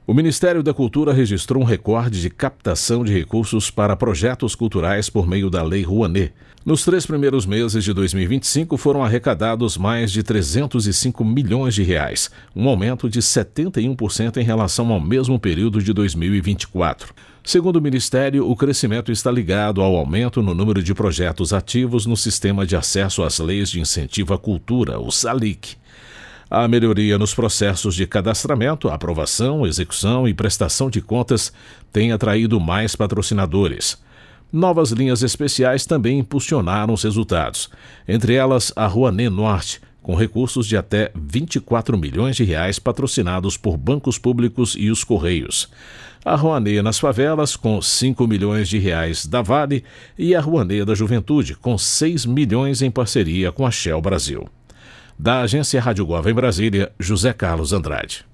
O Ministério da Cultura registrou um recorde de captação de recursos para projetos culturais por meio da Lei Rouanet. Nos 3 primeiros meses de 2025 foram arrecadados mais de 305 milhões de reais, um aumento de 71% em relação ao mesmo período de 2024. Segundo o Ministério, o crescimento está ligado ao aumento no número de projetos ativos no Sistema de Acesso às Leis de Incentivo à Cultura, o SALIC. A melhoria nos processos de cadastramento, aprovação, execução e prestação de contas tem atraído mais patrocinadores. Novas linhas especiais também impulsionaram os resultados, entre elas a Rouanet Norte, com recursos de até 24 milhões de reais patrocinados por bancos públicos e os Correios. A Rouanet nas favelas, com 5 milhões de reais da Vale, e a Rouanet da Juventude, com 6 milhões em parceria com a Shell Brasil. Da Agência Rádio Gov em Brasília, José Carlos Andrade.